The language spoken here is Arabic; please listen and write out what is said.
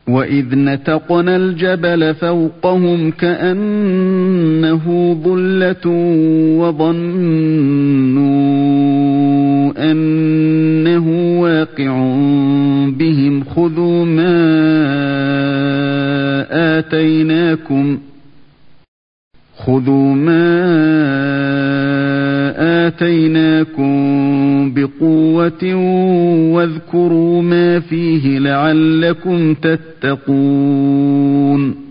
وَإِذْ نَتَقْنَا الْجَبَلَ فَوْقَهُمْ كَأَنَّهُ ظُلَّةٌ وَظَنُّوا أَنَّهُ وَاقِعٌ بِهِمْ خُذُوا مَا آتَيْنَاكُمْ بِقُوَّةٍ وَاذْكُرُوا مَا فِيهِ لَعَلَّكُمْ تَتَّقُونَ